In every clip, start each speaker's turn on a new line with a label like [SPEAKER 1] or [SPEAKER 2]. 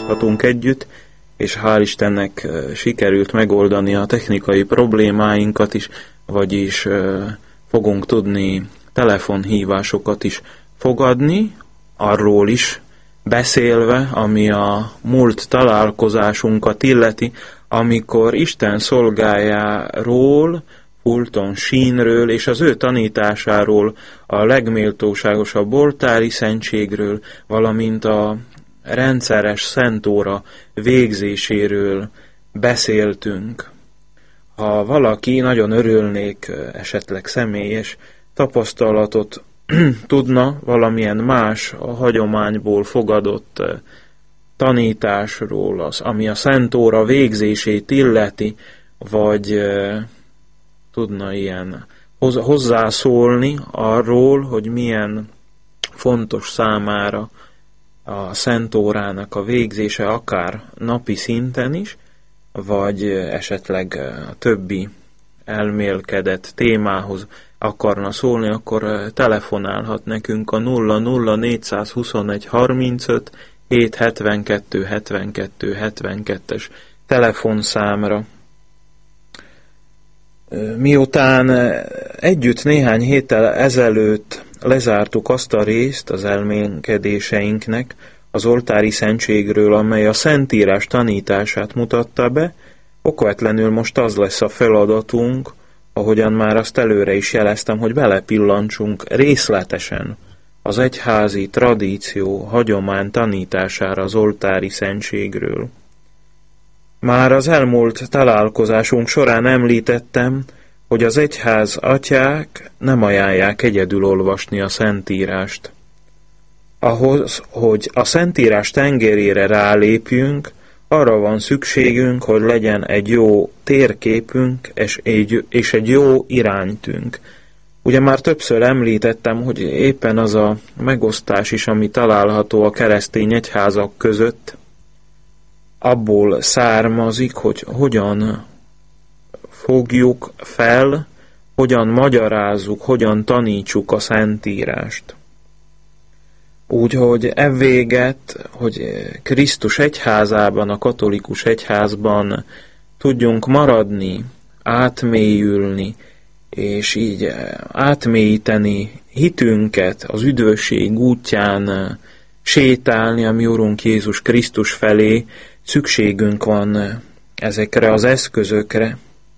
[SPEAKER 1] imádkozhatunk együtt, és hál' Istennek sikerült megoldani a technikai problémáinkat is, vagyis fogunk tudni telefonhívásokat is fogadni, arról is beszélve, ami a múlt találkozásunkat illeti, amikor Isten szolgájáról, Fulton Sheenről és az ő tanításáról, a legméltóságosabb oltári szentségről, valamint a rendszeres szentóra végzéséről beszéltünk. Ha valaki, nagyon örülnék, esetleg személyes tapasztalatot tudna valamilyen más a hagyományból fogadott tanításról, az, ami a szentóra végzését illeti, vagy tudna ilyen hozzászólni arról, hogy milyen fontos számára a szentórának a végzése, akár napi szinten is, vagy esetleg a többi elmélkedett témához akarna szólni, akkor telefonálhat nekünk a 00421 35 772 72 72-es telefonszámra. Miután együtt néhány héttel ezelőtt lezártuk azt a részt az elmélkedéseinknek az oltári szentségről, amely a Szentírás tanítását mutatta be, okvetlenül most az lesz a feladatunk, ahogyan már azt előre is jeleztem, hogy belepillantsunk részletesen az egyházi tradíció, hagyomány tanítására az oltári szentségről. Már az elmúlt találkozásunk során említettem, hogy az egyház atyák nem ajánlják egyedül olvasni a Szentírást. Ahhoz, hogy a Szentírás tengerére rálépjünk, arra van szükségünk, hogy legyen egy jó térképünk és egy jó iránytünk. Ugye már többször említettem, hogy éppen az a megosztás is, ami található a keresztény egyházak között, abból származik, hogy hogyan fogjuk fel, hogyan magyarázzuk, hogyan tanítsuk a Szentírást. Úgyhogy evvéget, hogy Krisztus egyházában, a katolikus egyházban tudjunk maradni, átmélyülni, és így átmélyíteni hitünket, az üdvösség útján sétálni a mi Urunk Jézus Krisztus felé, szükségünk van ezekre az eszközökre.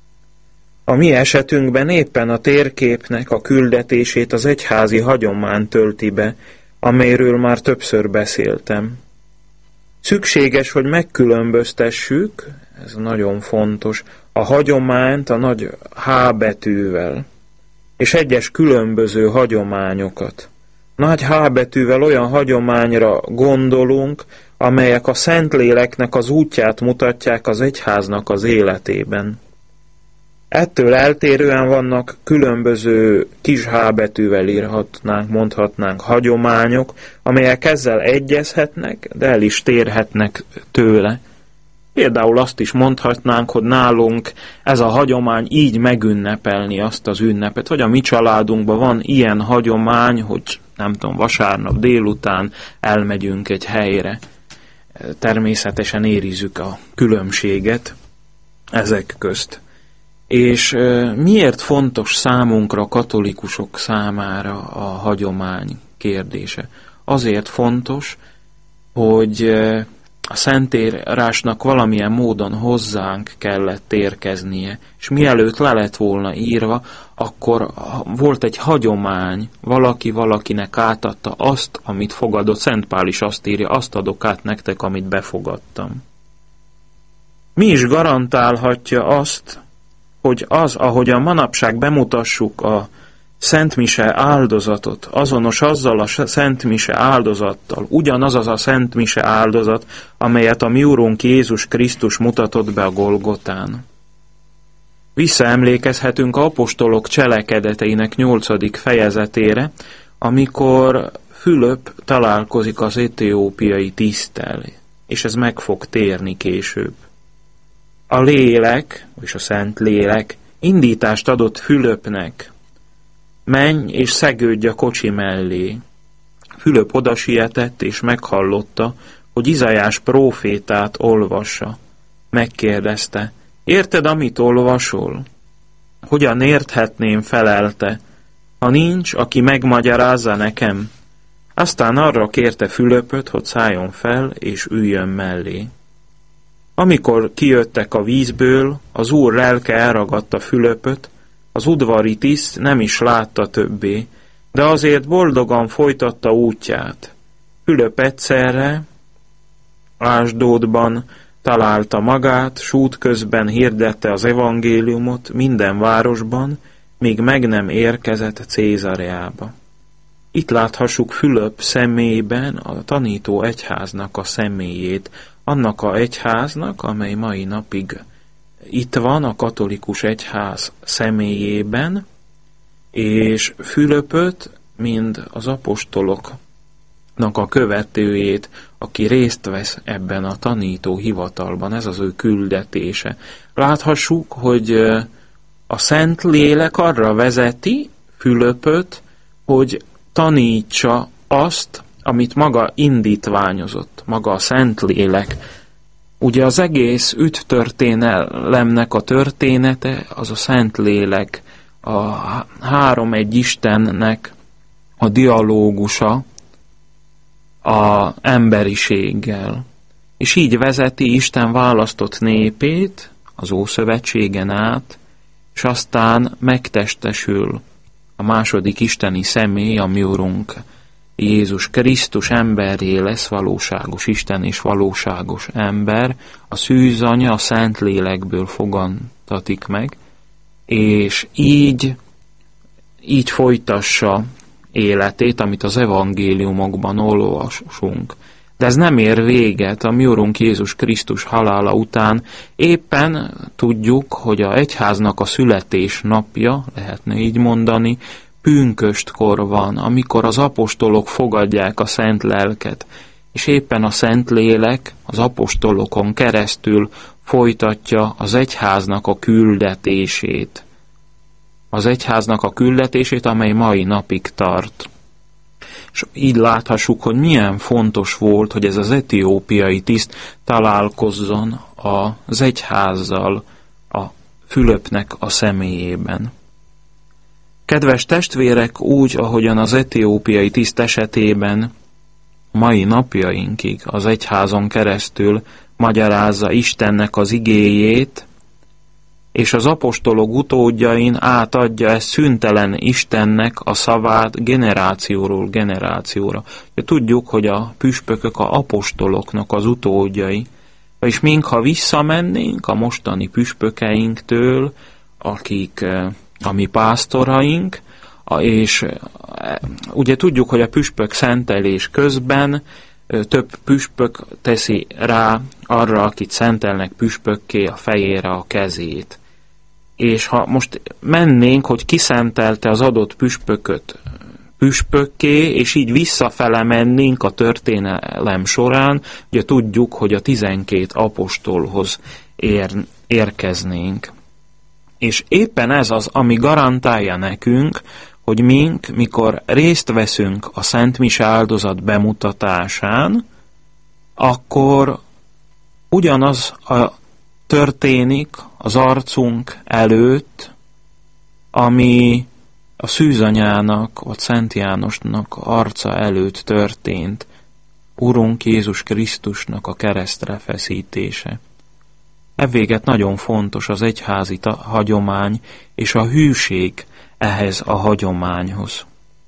[SPEAKER 1] A mi esetünkben éppen a térképnek a küldetését az egyházi hagyomány tölti be, amelyről már többször beszéltem. Szükséges, hogy megkülönböztessük, ez nagyon fontos, a hagyományt a nagy H betűvel, és egyes különböző hagyományokat. Nagy H betűvel olyan hagyományra gondolunk, amelyek a Szentléleknek az útját mutatják az egyháznak az életében. Ettől eltérően vannak különböző kis H betűvel írhatnánk, mondhatnánk hagyományok, amelyek ezzel egyezhetnek, de el is térhetnek tőle. Például azt is mondhatnánk, hogy nálunk ez a hagyomány így megünnepelni azt az ünnepet, vagy a mi családunkban van ilyen hagyomány, hogy nem tudom, vasárnap délután elmegyünk egy helyre. Természetesen érizzük a különbséget ezek közt. És miért fontos számunkra, katolikusok számára a hagyomány kérdése? Azért fontos, hogy a Szentírásnak valamilyen módon hozzánk kellett érkeznie, és mielőtt le lett volna írva, akkor volt egy hagyomány, valaki valakinek átadta azt, amit fogadott. Szent Pál is azt írja, azt adok át nektek, amit befogadtam. Mi is garantálhatja azt, hogy az, ahogyan manapság bemutassuk a Szentmise áldozatot, azonos azzal a Szentmise áldozattal, ugyanaz az a Szentmise áldozat, amelyet a mi Urunk Jézus Krisztus mutatott be a Golgotán. Visszaemlékezhetünk az apostolok cselekedeteinek 8. fejezetére, amikor Fülöp találkozik az etiópiai tiszttel, és ez meg fog térni később. A lélek, és a Szent Lélek indítást adott Fülöpnek, menj és szegődj a kocsi mellé. Fülöp odasietett és meghallotta, hogy Izaiás prófétát olvassa. Megkérdezte, érted, amit olvasol? Hogyan érthetném, felelte, ha nincs, aki megmagyarázza nekem? Aztán arra kérte Fülöpöt, hogy szálljon fel, és üljön mellé. Amikor kijöttek a vízből, az Úr lelke elragadta Fülöpöt, az udvari tiszt nem is látta többé, de azért boldogan folytatta útját. Fülöp egyszerre Ásdódban találta magát, s útközben hirdette az evangéliumot minden városban, míg meg nem érkezett Cézareába. Itt láthassuk Fülöp személyében a tanító egyháznak a személyét, annak a egyháznak, amely mai napig itt van a katolikus egyház személyében, és Fülöpöt, mind az apostoloknak a követőjét, aki részt vesz ebben a tanító hivatalban, ez az ő küldetése. Láthassuk, hogy a Szentlélek arra vezeti Fülöpöt, hogy tanítsa azt, amit maga indítványozott, maga a Szentlélek. Ugye az egész üdvtörténelemnek a története, az a Szentlélek, a három egy Istennek a dialógusa az emberiséggel. És így vezeti Isten választott népét az Ószövetségen át, és aztán megtestesül a második isteni személy, a mi Urunk Jézus Krisztus emberré lesz, valóságos Isten és valóságos ember, a szűzanya a Szentlélekből fogantatik meg, és így folytassa életét, amit az evangéliumokban olvasunk. De ez nem ér véget, a mi Urunk Jézus Krisztus halála után éppen tudjuk, hogy a egyháznak a születés napja, lehetne így mondani, pünköstkor van, amikor az apostolok fogadják a Szent Lelket, és éppen a Szentlélek az apostolokon keresztül folytatja az egyháznak a küldetését. Az egyháznak a küldetését, amely mai napig tart. És így láthassuk, hogy milyen fontos volt, hogy ez az etiópiai tiszt találkozzon az egyházzal a Fülöpnek a személyében. Kedves testvérek, úgy, ahogyan az etiópiai tiszt esetében mai napjainkig az egyházon keresztül magyarázza Istennek az igéjét, és az apostolok utódjain átadja ezt szüntelen Istennek a szavát generációról generációra. Tudjuk, hogy a püspökök a apostoloknak az utódjai, és mink, ha visszamennénk a mostani püspökeinktől, akik a mi pásztoraink, és ugye tudjuk, hogy a püspök szentelés közben több püspök teszi rá arra, akit szentelnek püspökké, a fejére a kezét. És ha most mennénk, hogy kiszentelte az adott püspököt püspökké, és így visszafele mennénk a történelem során, ugye tudjuk, hogy a 12 apostolhoz érkeznénk. És éppen ez az, ami garantálja nekünk, hogy mikor részt veszünk a Szent Mise áldozat bemutatásán, akkor ugyanaz történik az arcunk előtt, ami a szűzanyának, vagy Szent Jánosnak arca előtt történt, Urunk Jézus Krisztusnak a keresztre feszítése. Evvéget nagyon fontos az egyházi hagyomány és a hűség ehhez a hagyományhoz.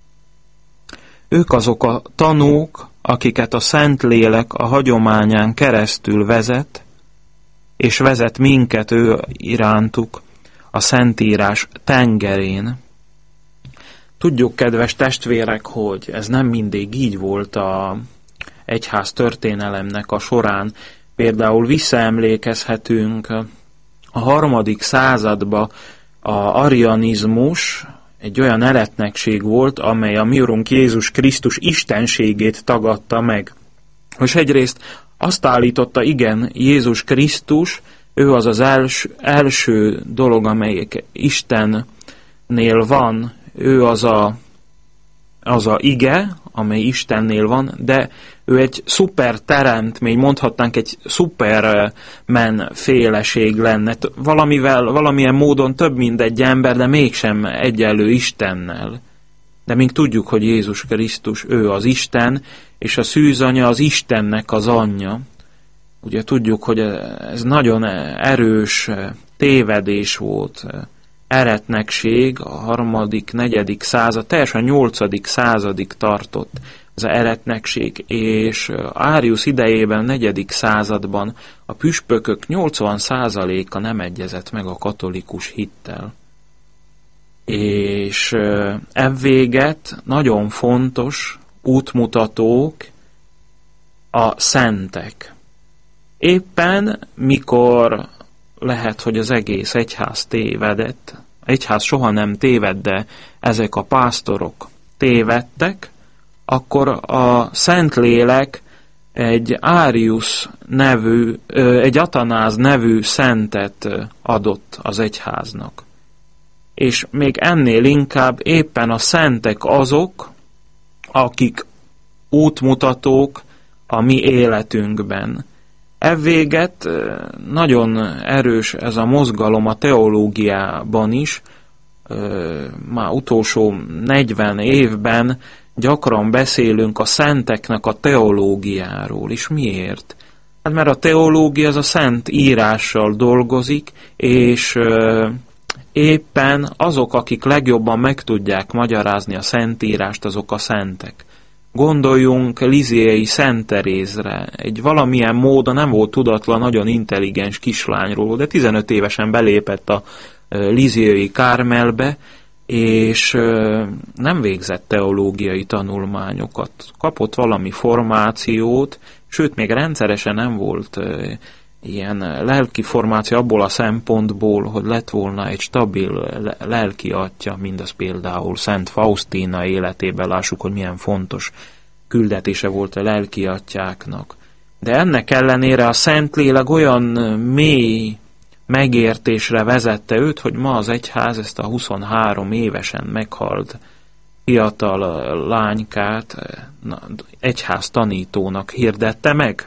[SPEAKER 1] Ők azok a tanúk, akiket a Szentlélek a hagyományán keresztül vezet, és vezet minket ő irántuk a Szentírás tengerén. Tudjuk, kedves testvérek, hogy ez nem mindig így volt az egyház történelemnek a során. Például visszaemlékezhetünk a 3. századba, a arianizmus egy olyan eretnekség volt, amely a mi Urunk Jézus Krisztus istenségét tagadta meg. És egyrészt azt állította, igen, Jézus Krisztus, ő az az első dolog, amelyik Istennél van, ő az a ige, amely Istennél van, de ő egy szuper teremtmény, mondhatnánk egy szupermen féleség lenne, valamilyen módon több mint egy ember, de mégsem egyenlő Istennel. De még tudjuk, hogy Jézus Krisztus, ő az Isten, és a szűzanya az Istennek az anyja. Ugye tudjuk, hogy ez nagyon erős tévedés volt, eretnekség, a 3., 4. század, teljesen 8. századig tartott az eretnekség, és Arius idejében, 4. században a püspökök 80%-a nem egyezett meg a katolikus hittel. És evvéget nagyon fontos útmutatók a szentek. Éppen mikor lehet, hogy az egész egyház tévedett, egyház soha nem téved, de ezek a pásztorok tévedtek, akkor a Szentlélek egy Arius nevű, egy Atanáz nevű szentet adott az egyháznak. És még ennél inkább éppen a szentek azok, akik útmutatók a mi életünkben. Evvéget nagyon erős ez a mozgalom a teológiában is, már utolsó 40 évben gyakran beszélünk a szenteknek a teológiáról. És miért? Hát mert a teológia az a szent írással dolgozik, és éppen azok, akik legjobban meg tudják magyarázni a szentírást, azok a szentek. Gondoljunk Lisiei Szent Terézre. Egy valamilyen módon nem volt tudatlan, nagyon intelligens kislányról, de 15 évesen belépett a Lisiei Kármelbe, és nem végzett teológiai tanulmányokat. Kapott valami formációt, sőt, még rendszeresen nem volt ilyen lelki formáció abból a szempontból, hogy lett volna egy stabil lelki atya, mindaz például Szent Faustína életében lássuk, hogy milyen fontos küldetése volt a lelki atyáknak. De ennek ellenére a Szentlélek olyan mély megértésre vezette őt, hogy ma az egyház ezt a 23 évesen meghalt fiatal lánykát egyház tanítónak hirdette meg.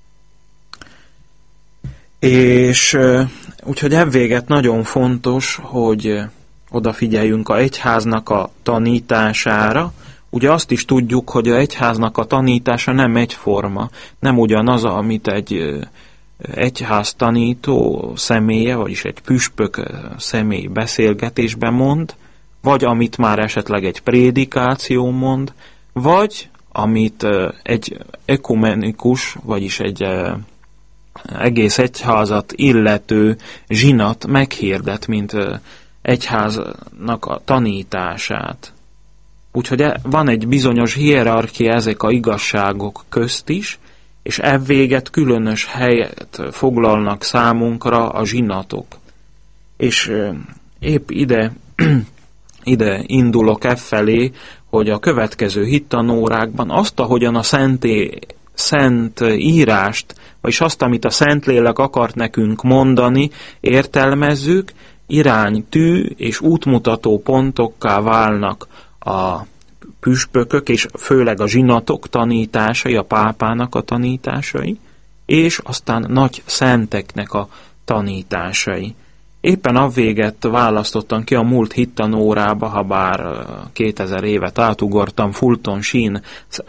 [SPEAKER 1] És úgyhogy evvéget nagyon fontos, hogy odafigyeljünk a egyháznak a tanítására. Ugye azt is tudjuk, hogy a egyháznak a tanítása nem egyforma, nem ugyanaz, amit egy egyház tanító személye, vagyis egy püspök személy beszélgetésben mond, vagy amit már esetleg egy prédikáció mond, vagy amit egy ekumenikus, vagyis egy egész egyházat illető zsinat meghirdet, mint egyháznak a tanítását. Úgyhogy van egy bizonyos hierarchia ezek a igazságok közt is, és evvéget különös helyet foglalnak számunkra a zsinatok. És épp ide indulok effelé, hogy a következő hittanórákban azt, ahogyan a szent írást, vagyis azt, amit a Szentlélek akart nekünk mondani, értelmezzük, iránytű és útmutató pontokká válnak a püspökök, és főleg a zsinatok tanításai, a pápának a tanításai, és aztán nagy szenteknek a tanításai. Éppen avvéget választottam ki a múlt hittanórába, ha bár 2000 évet átugortam Fulton Sheen-nek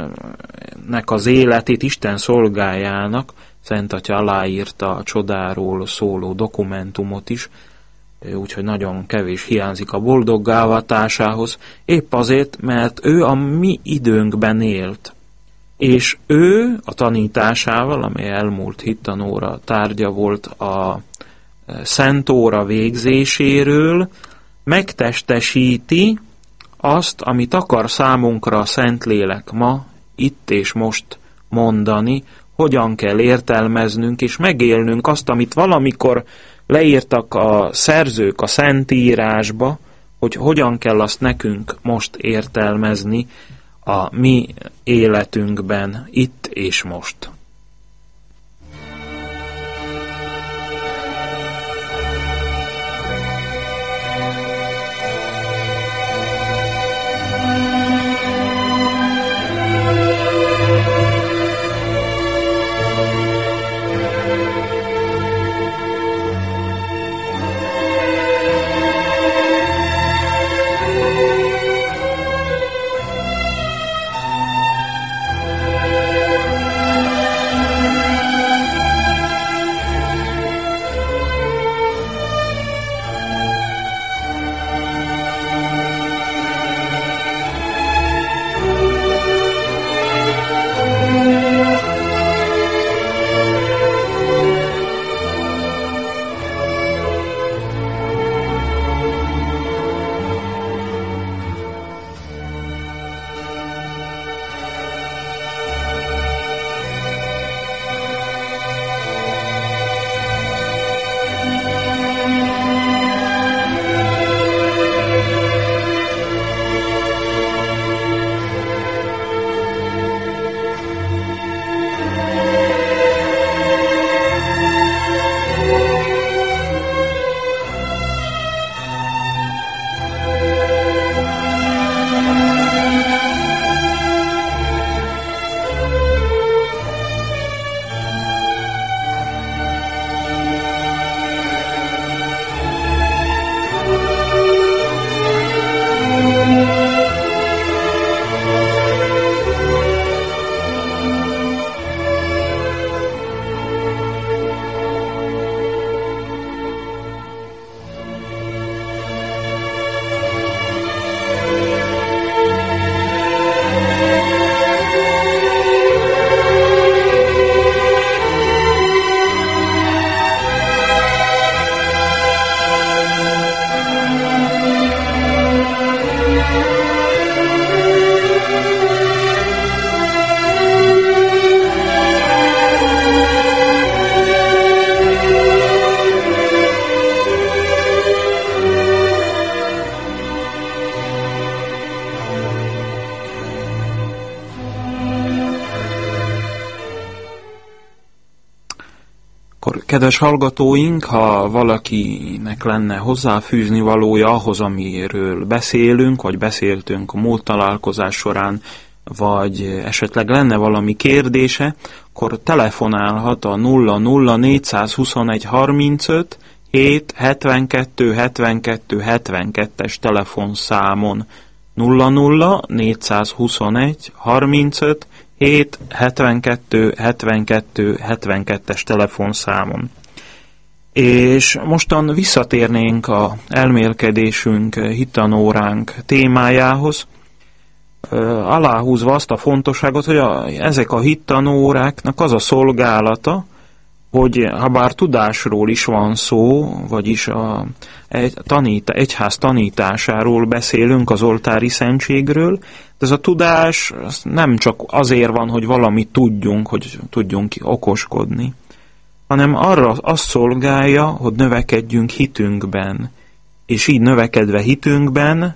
[SPEAKER 1] az életét Isten szolgájának, Szent Atya aláírta a csodáról szóló dokumentumot is, úgyhogy nagyon kevés hiányzik a boldoggá avatásához, épp azért, mert ő a mi időnkben élt. És ő a tanításával, amely elmúlt hittanóra tárgya volt a Szentóra végzéséről, megtestesíti azt, amit akar számunkra a Szentlélek ma, itt és most mondani, hogyan kell értelmeznünk és megélnünk azt, amit valamikor leírtak a szerzők a Szentírásba, hogy hogyan kell azt nekünk most értelmezni a mi életünkben, itt és most. Kedves hallgatóink, ha valakinek lenne hozzáfűzni valója ahhoz, amiről beszélünk, vagy beszéltünk a múlt találkozás során, vagy esetleg lenne valami kérdése, akkor telefonálhat a 00 421 35 7 72 72 72-es telefonszámon. 00 421 35 7 72 72 72-es telefonszámon. És mostan visszatérnénk a elmélkedésünk, hittanóránk témájához, aláhúzva azt a fontosságot, hogy ezek a hittanóráknak az a szolgálata, hogy ha bár tudásról is van szó, vagyis egyház tanításáról beszélünk, az oltári szentségről, de ez a tudás nem csak azért van, hogy valamit tudjunk, hogy tudjunk okoskodni, hanem arra azt szolgálja, hogy növekedjünk hitünkben, és így növekedve hitünkben,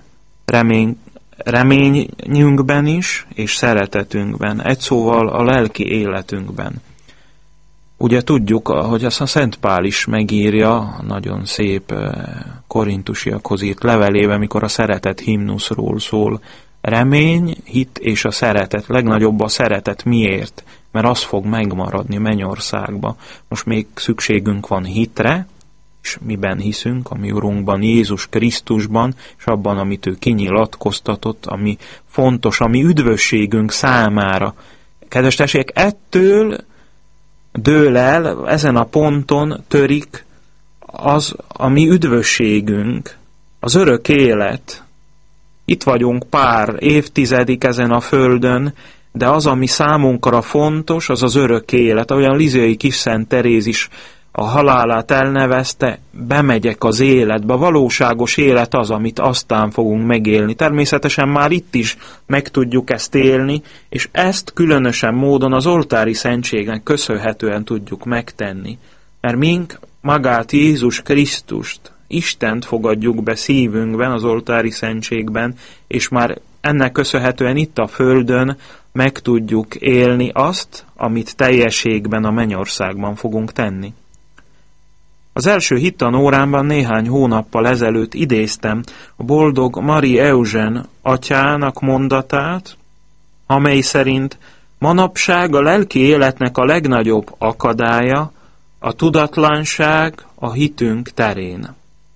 [SPEAKER 1] reményünkben is, és szeretetünkben, egy szóval a lelki életünkben. Ugye tudjuk, hogy azt a Szent Pál is megírja, nagyon szép korintusiakhoz írt levelében, mikor a szeretet himnuszról szól. Remény, hit és a szeretet. Legnagyobb a szeretet miért? Mert az fog megmaradni Mennyországba. Most még szükségünk van hitre, és miben hiszünk? A mi Urunkban, Jézus Krisztusban, és abban, amit ő kinyilatkoztatott, ami fontos, ami üdvösségünk számára. Kedves testvérek, ettől dől el, ezen a ponton törik az, a mi üdvösségünk, az örök élet. Itt vagyunk pár évtizedig ezen a földön, de az, ami számunkra fontos, az az örök élet. Olyan Lizéi Kis Szent Teréz is a halálát elnevezte, bemegyek az életbe. A valóságos élet az, amit aztán fogunk megélni. Természetesen már itt is meg tudjuk ezt élni, és ezt különösen módon az oltári szentségnek köszönhetően tudjuk megtenni. Mert mink magát Jézus Krisztust, Istent fogadjuk be szívünkben, az oltári szentségben, és már ennek köszönhetően itt a földön meg tudjuk élni azt, amit teljességben a mennyországban fogunk tenni. Az első hittanórámban néhány hónappal ezelőtt idéztem a boldog Marie Eugène atyának mondatát, amely szerint manapság a lelki életnek a legnagyobb akadálya a tudatlanság a hitünk terén.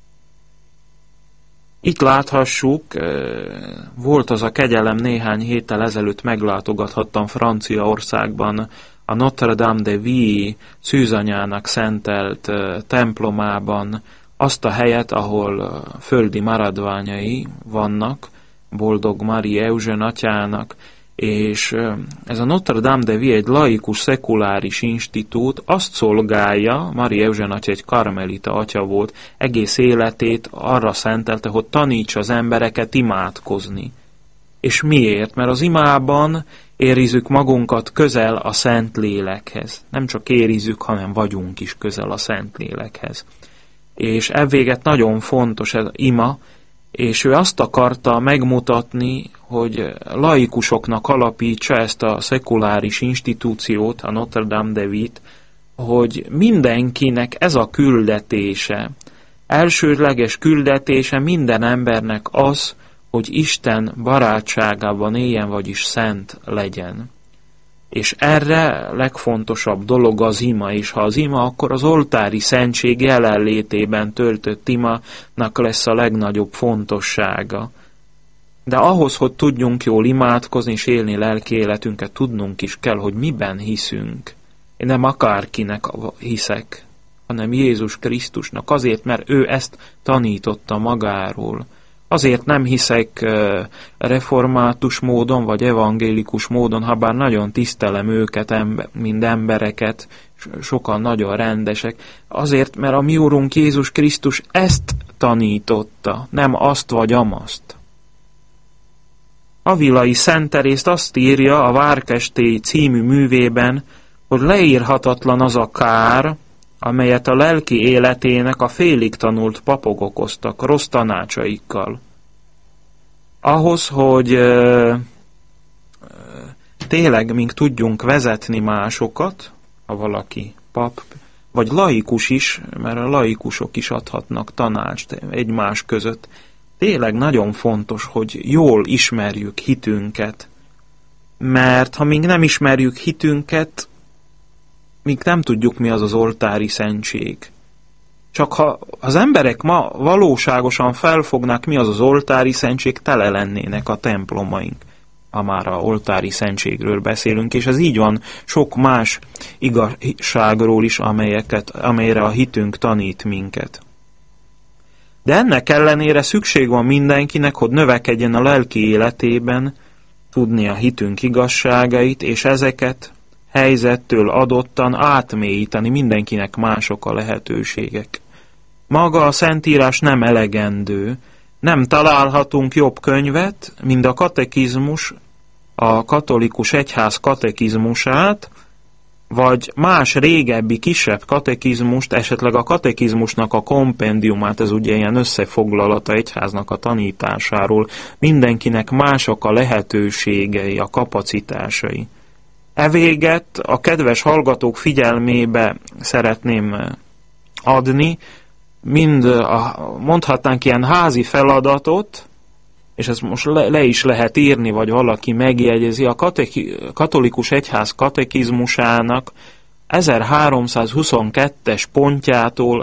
[SPEAKER 1] Itt láthassuk, volt az a kegyelem, néhány héttel ezelőtt meglátogathattam Franciaországban a Notre-Dame de Vie szűzanyának szentelt templomában azt a helyet, ahol földi maradványai vannak, boldog Marie Eugène atyának, és ez a Notre-Dame de Vie egy laikus, szekuláris institút, azt szolgálja, Marie Eugène atya egy karmelita atya volt, egész életét arra szentelte, hogy tanítsa az embereket imádkozni. És miért? Mert az imában érizzük magunkat közel a Szentlélekhez. Nem csak érizzük, hanem vagyunk is közel a Szentlélekhez. És evvéget nagyon fontos ez ima, és ő azt akarta megmutatni, hogy laikusoknak alapítsa ezt a szekuláris institúciót, a Notre-Dame de Vie-t, hogy mindenkinek ez a küldetése, elsődleges küldetése minden embernek az, hogy Isten barátságában éljen, vagyis szent legyen. És erre legfontosabb dolog az ima, és ha az ima, akkor az oltári szentség jelenlétében töltött imának lesz a legnagyobb fontossága. De ahhoz, hogy tudjunk jól imádkozni és élni lelki életünket, tudnunk is kell, hogy miben hiszünk. Én nem akárkinek hiszek, hanem Jézus Krisztusnak, azért, mert ő ezt tanította magáról. Azért nem hiszek református módon, vagy evangélikus módon, habár nagyon tisztelem őket, mind embereket, sokan nagyon rendesek. Azért, mert a mi Úrunk Jézus Krisztus ezt tanította, nem azt vagy amazt. Avilai Szent Terészt azt írja a Várkestély című művében, hogy leírhatatlan az a kár, amelyet a lelki életének a félig tanult papok okoztak rossz tanácsaikkal. Ahhoz, hogy tényleg mink tudjunk vezetni másokat, ha valaki pap, vagy laikus is, mert a laikusok is adhatnak tanácst egymás között. Tényleg nagyon fontos, hogy jól ismerjük hitünket, mert ha még nem ismerjük hitünket, még nem tudjuk, mi az az oltári szentség. Csak ha az emberek ma valóságosan felfognák, mi az az oltári szentség, tele lennének a templomaink, ha már a oltári szentségről beszélünk, és ez így van sok más igazságról is, amelyre a hitünk tanít minket. De ennek ellenére szükség van mindenkinek, hogy növekedjen a lelki életében, tudni a hitünk igazságait, és ezeket helyzettől adottan átmélyíteni, mindenkinek mások a lehetőségek. Maga a Szentírás nem elegendő, nem találhatunk jobb könyvet, mint a katekizmus, a katolikus egyház katekizmusát, vagy más régebbi, kisebb katekizmust, esetleg a katekizmusnak a kompendiumát, ez ugye ilyen összefoglalata egyháznak a tanításáról, mindenkinek mások a lehetőségei, a kapacitásai. Evéget a kedves hallgatók figyelmébe szeretném adni, mondhatnánk ilyen házi feladatot, és ezt most le is lehet írni, vagy valaki megjegyezi, a katolikus egyház katekizmusának 1322-es pontjától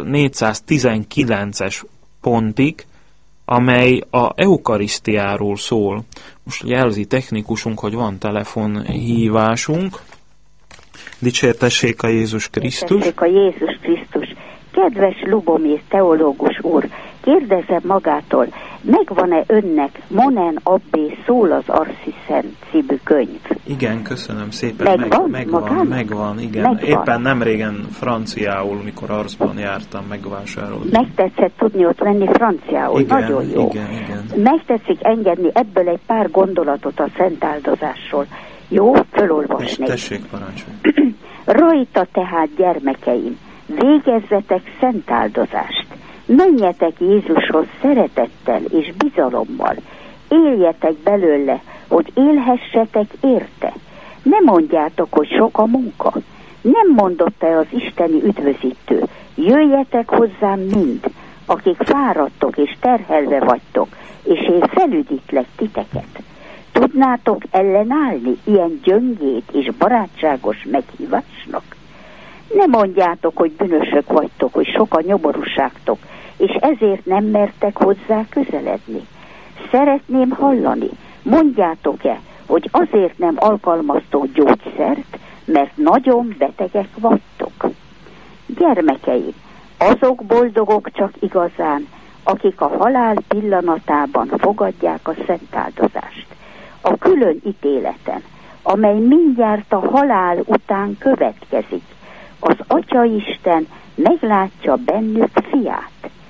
[SPEAKER 1] 1419-es pontig, amely a eukarisztiáról szól. Most jelzi technikusunk, hogy van telefonhívásunk. Dicsértessék a Jézus Krisztus!
[SPEAKER 2] Dicsértessék a Jézus Krisztus! Kedves Lubomir teológus úr, kérdezem magától, megvan-e önnek Monen Abbé Szól az Arsziszen című könyv?
[SPEAKER 1] Igen, köszönöm szépen. Megvan, igen. Megvan. Éppen nemrégen franciául, mikor Arszban jártam, megvásároltam.
[SPEAKER 2] Megtetszett tudni ott venni franciául,
[SPEAKER 1] igen,
[SPEAKER 2] nagyon jó.
[SPEAKER 1] Igen.
[SPEAKER 2] Megtetszik engedni ebből egy pár gondolatot a szent áldozásról. Jó, fölolvasni.
[SPEAKER 1] Tessék, parancsolj.
[SPEAKER 2] Rajta tehát, gyermekeim, végezzetek szent áldozást. Menjetek Jézushoz szeretettel és bizalommal. Éljetek belőle, hogy élhessetek érte. Ne mondjátok, hogy sok a munka. Nem mondotta az isteni üdvözítő. Jöjjetek hozzám mind, akik fáradtok és terhelve vagytok, és én felüdítlek titeket. Tudnátok ellenállni ilyen gyöngét és barátságos meghívásnak? Ne mondjátok, hogy bűnösök vagytok, hogy sok a nyomorúságtok, és ezért nem mertek hozzá közeledni. Szeretném hallani, mondjátok-e, hogy azért nem alkalmaztok gyógyszert, mert nagyon betegek vagytok. Gyermekeim, azok boldogok csak igazán, akik a halál pillanatában fogadják a szent áldozást. A külön ítéleten, amely mindjárt a halál után következik, az Atyaisten meglátja bennük fiát.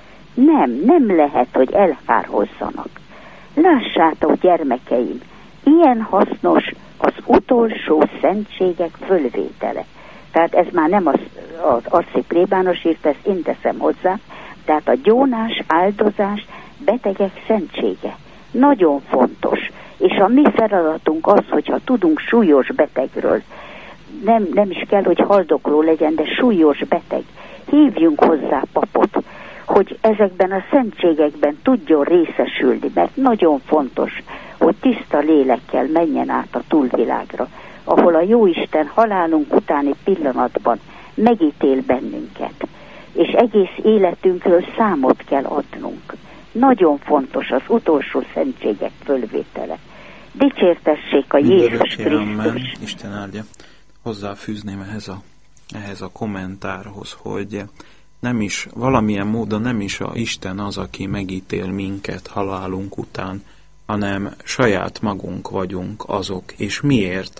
[SPEAKER 2] Nem lehet, hogy elhárhozzanak. Lássátok, gyermekeim, ilyen hasznos az utolsó szentségek fölvétele. Tehát ez már nem az arszi plébános írt, ezt én teszem hozzá. Tehát a gyónás, áldozás, betegek szentsége. Nagyon fontos. És a mi feladatunk az, hogyha tudunk súlyos betegről, nem is kell, hogy haldokló legyen, de súlyos beteg, hívjunk hozzá papot, hogy ezekben a szentségekben tudjon részesülni, mert nagyon fontos, hogy tiszta lélekkel menjen át a túlvilágra, ahol a Jóisten halálunk utáni pillanatban megítél bennünket, és egész életünkről számot kell adnunk. Nagyon fontos az utolsó szentségek fölvétele. Dicsértessék a Jézus Krisztus!
[SPEAKER 1] Isten áldja. Hozzáfűzném ehhez a kommentárhoz, hogy nem is, valamilyen módon nem is a Isten az, aki megítél minket halálunk után, hanem saját magunk vagyunk azok. És miért?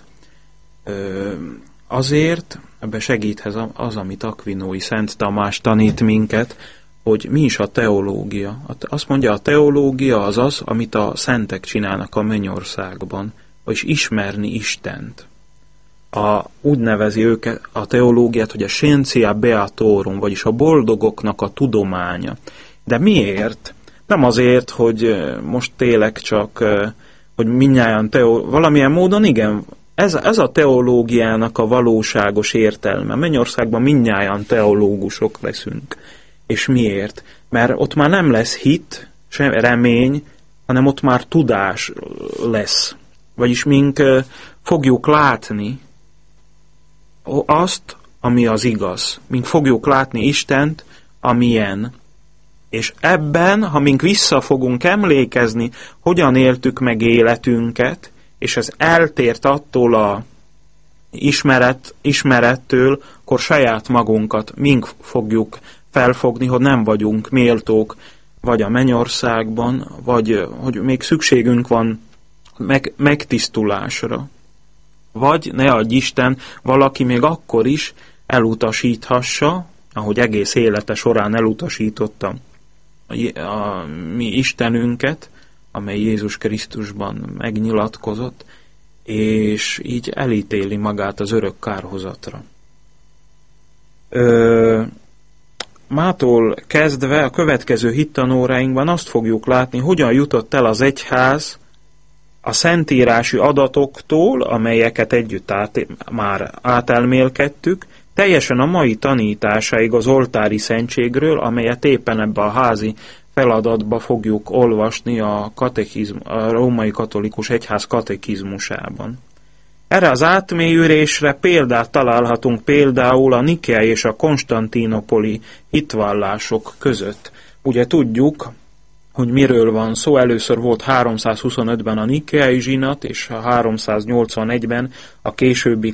[SPEAKER 1] Azért, ebbe segíthez az, amit Akvinói Szent Tamás tanít minket, hogy mi is a teológia. Azt mondja, a teológia az az, amit a szentek csinálnak a mennyországban, vagyis ismerni Istent. Úgy nevezi őket a teológiát, hogy a scientia beatorum, vagyis a boldogoknak a tudománya. De miért? Nem azért, hogy most tényleg csak, hogy mindnyájan valamilyen módon igen, ez a teológiának a valóságos értelme. Mennyországban mindnyájan teológusok leszünk. És miért? Mert ott már nem lesz hit, sem remény, hanem ott már tudás lesz. Vagyis mink fogjuk látni azt, ami az igaz. Mink fogjuk látni Istent, amilyen. És ebben, ha mink vissza fogunk emlékezni, hogyan éltük meg életünket, és ez eltért attól a ismerettől, akkor saját magunkat mink fogjuk felfogni, hogy nem vagyunk méltók, vagy a mennyországban, vagy hogy még szükségünk van megtisztulásra. Vagy ne adj Isten, valaki még akkor is elutasíthassa, ahogy egész élete során elutasította a mi Istenünket, amely Jézus Krisztusban megnyilatkozott, és így elítéli magát az örök kárhozatra. Mától kezdve a következő hittanóráinkban azt fogjuk látni, hogyan jutott el az egyház a szentírási adatoktól, amelyeket együtt már átelmélkedtük, teljesen a mai tanításaig az oltári szentségről, amelyet éppen ebbe a házi feladatba fogjuk olvasni a római katolikus egyház katekizmusában. Erre az átmélyülésre példát találhatunk például a Nikea és a konstantínopoli hitvallások között. Ugye tudjuk, hogy miről van szó. Először volt 325-ben a Nikeai zsinat, és a 381-ben a későbbi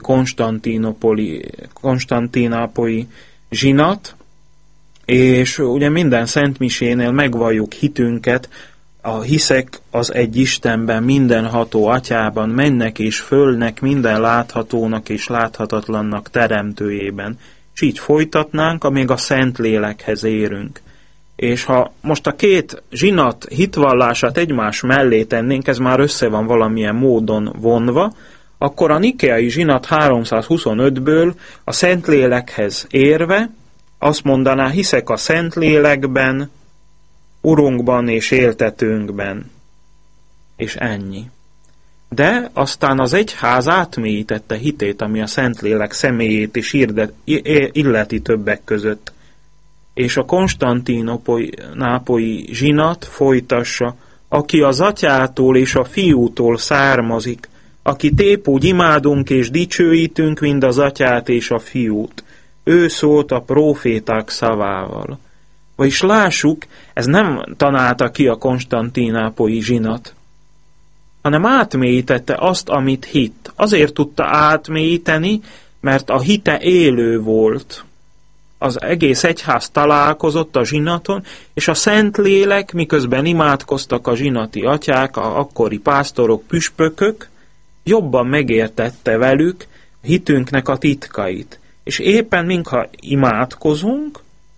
[SPEAKER 1] konstantinápolyi zsinat, és ugye minden szentmisénél megvalljuk hitünket, hiszek az egy Istenben, mindenható Atyában, mennek és fölnek, minden láthatónak és láthatatlannak teremtőjében. És így folytatnánk, amíg a Szentlélekhez érünk. És ha most a két zsinat hitvallását egymás mellé tennénk, ez már össze van valamilyen módon vonva, akkor a Nikeai zsinat 325-ből a Szentlélekhez érve azt mondaná, hiszek a Szentlélekben, Urunkban és éltetőnkben. És ennyi. De aztán az egyház átmélyítette hitét, ami a Szentlélek személyét is illeti többek között. És a konstantinápolyi zsinat folytassa, aki az Atyától és a Fiútól származik, akit épp úgy imádunk és dicsőítünk, mind az Atyát és a Fiút. Ő szólt a próféták szavával. Vagyis lássuk, ez nem tanálta ki a konstantinápolyi zsinat, hanem átmélyítette azt, amit hitt. Azért tudta átmélyíteni, mert a hite élő volt. Az egész egyház találkozott a zsinaton, és a Szentlélek, miközben imádkoztak a zsinati atyák, a akkori pásztorok, püspökök, jobban megértette velük hitünknek a titkait. És éppen mintha imádkozunk,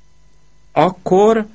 [SPEAKER 1] akkor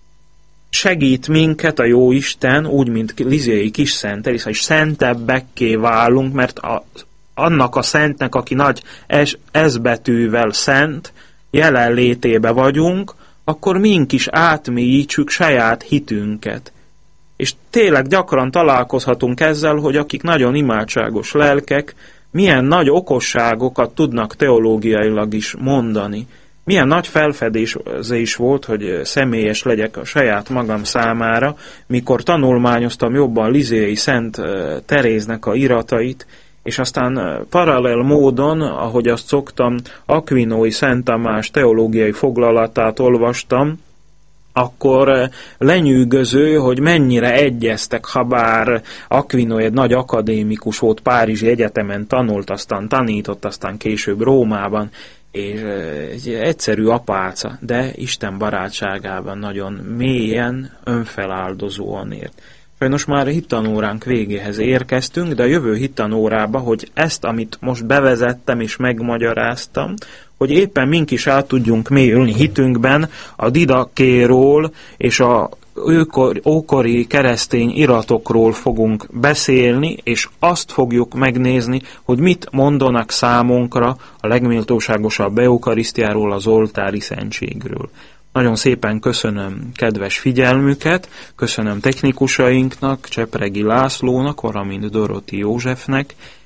[SPEAKER 1] segít minket a Jóisten, úgy, mint Lizéi kis Szent Eliza, és szentebbekké válunk, mert annak a szentnek, aki nagy S betűvel szent, jelenlétébe vagyunk, akkor mink is átmélyítsük saját hitünket. És tényleg gyakran találkozhatunk ezzel, hogy akik nagyon imádságos lelkek, milyen nagy okosságokat tudnak teológiailag is mondani. Milyen nagy felfedés volt, hogy személyes legyek a saját magam számára, mikor tanulmányoztam jobban Lizéi Szent Teréznek a iratait, és aztán paralel módon, ahogy azt szoktam, Aquinói Szent Tamás teológiai foglalatát olvastam, akkor lenyűgöző, hogy mennyire egyeztek, ha bár Aquino egy nagy akadémikus volt, Párizsi Egyetemen tanult, aztán tanított, aztán később Rómában, és egy egyszerű apáca, de Isten barátságában nagyon mélyen, önfeláldozóan ért. Sajnos már a hittanóránk végéhez érkeztünk, de a jövő hittanórába, hogy ezt, amit most bevezettem és megmagyaráztam, hogy éppen mink is át tudjunk mélyülni hitünkben, a Didakéról és a ókori keresztény iratokról fogunk beszélni, és azt fogjuk megnézni, hogy mit mondanak számunkra a legméltóságosabb eukarisztiáról, az oltári szentségről. Nagyon szépen köszönöm kedves figyelmüket, köszönöm technikusainknak, Csepregi Lászlónak, valamint Doroti Józsefnek,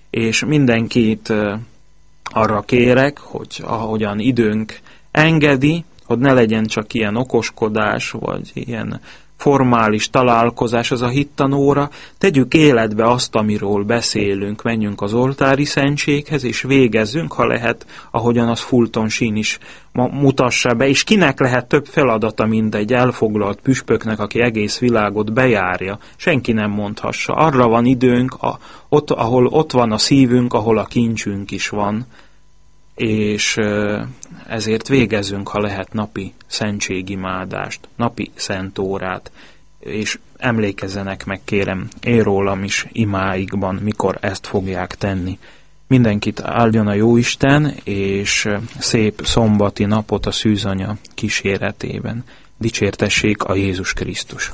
[SPEAKER 1] és mindenkit arra kérek, hogy ahogyan időnk engedi, hogy ne legyen csak ilyen okoskodás, vagy ilyen formális találkozás az a hittanóra, tegyük életbe azt, amiről beszélünk, menjünk az oltári szentséghez, és végezzünk, ha lehet, ahogyan az Fulton Sheen is mutassa be, és kinek lehet több feladata, mint egy elfoglalt püspöknek, aki egész világot bejárja, senki nem mondhassa. Arra van időnk, ahol ott van a szívünk, ahol a kincsünk is van, és ezért végezzünk, ha lehet, napi szentségimádást, napi szentórát, és emlékezzenek meg, kérem, én rólam is imáikban, mikor ezt fogják tenni. Mindenkit áldjon a Jóisten, és szép szombati napot a szűzanya kíséretében. Dicsértessék a Jézus Krisztus!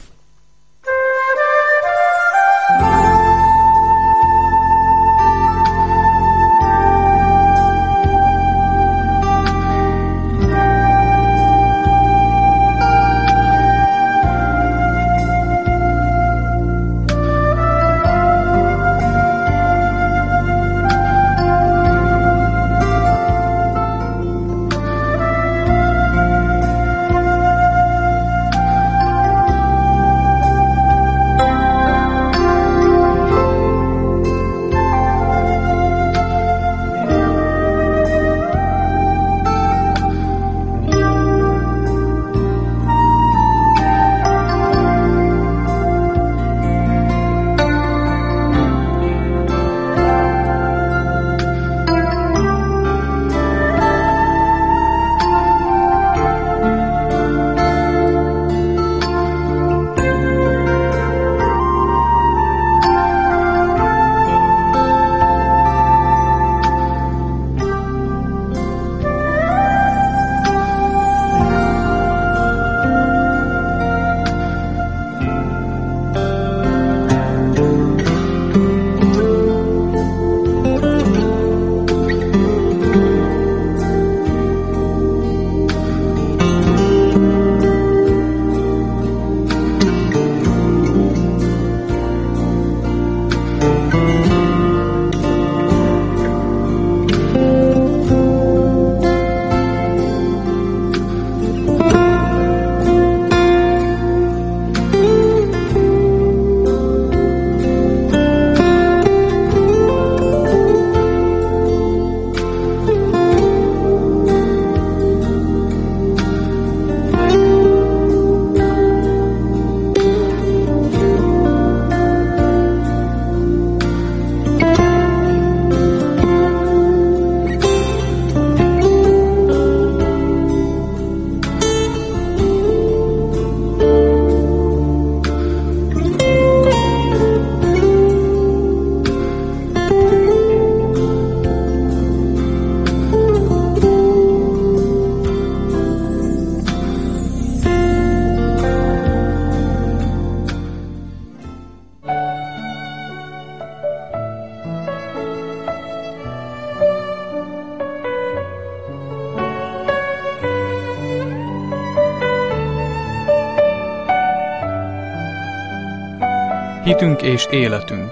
[SPEAKER 3] Hitünk és életünk.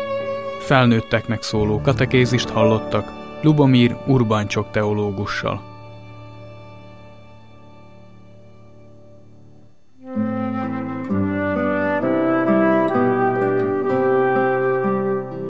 [SPEAKER 3] Felnőtteknek szóló katekézist hallottak Lubomír Urbáncsok teológussal.